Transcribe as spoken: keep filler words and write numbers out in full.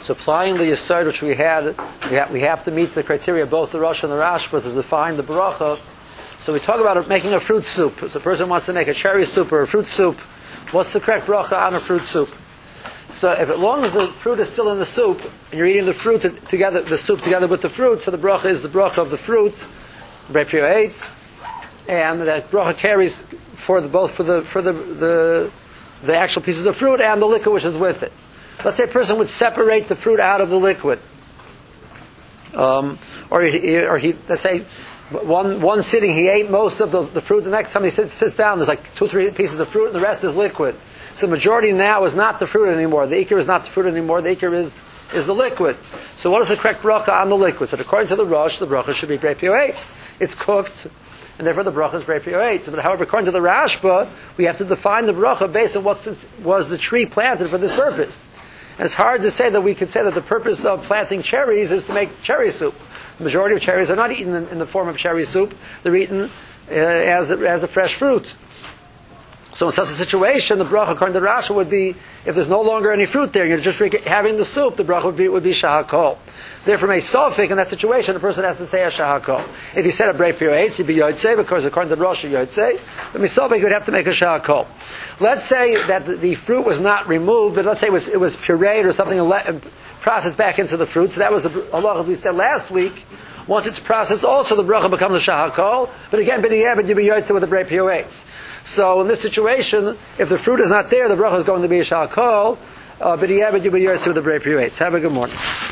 So applying the Yesod which we had, we have, we have to meet the criteria of both the Rosh and the Rashba to define the bracha. So we talk about making a fruit soup. So a person wants to make a cherry soup or a fruit soup. What's the correct bracha on a fruit soup? So if as long as the fruit is still in the soup, and you're eating the fruit together, the soup together with the fruit, so the bracha is the bracha of the fruit, and that bracha carries for the, both for the for the, the the actual pieces of fruit and the liquid which is with it. Let's say a person would separate the fruit out of the liquid, um, or he, or he let's say one one sitting he ate most of the, the fruit. The next time he sits sits down, there's like two three pieces of fruit, and the rest is liquid. So the majority now is not the fruit anymore. The ikar is not the fruit anymore. The ikar is is the liquid. So what is the correct bracha on the liquid? So according to the Rosh, the bracha should be brei pioetz. It's cooked, and therefore the bracha is brei pioetz. But however, according to the Rashba, we have to define the bracha based on what was the tree planted for this purpose. And it's hard to say that we could say that the purpose of planting cherries is to make cherry soup. The majority of cherries are not eaten in, in the form of cherry soup. They're eaten uh, as, a, as a fresh fruit. So in such a situation, the bracha, according to Rashi, would be, if there's no longer any fruit there, you're just having the soup, the bracha would be, would be shahakol. Therefore, a sofik in that situation, the person has to say a shahakol. If he said a brei pioetz, he'd be yotzei, because according to the Rosh, yotzei. But misofik would have to make a shahakol. Let's say that the, the fruit was not removed, but let's say it was, it was pureed or something and processed back into the fruit. So that was the halacha we said last week. Once it's processed, also the bracha becomes a shahakol. But again, b'diavad, you'd be yotzei with a brei pioetz. So in this situation, if the fruit is not there, the bracha is going to be a shahakol. Uh, but you have it, you'll be yotzei with the brei pioetz. Have a good morning.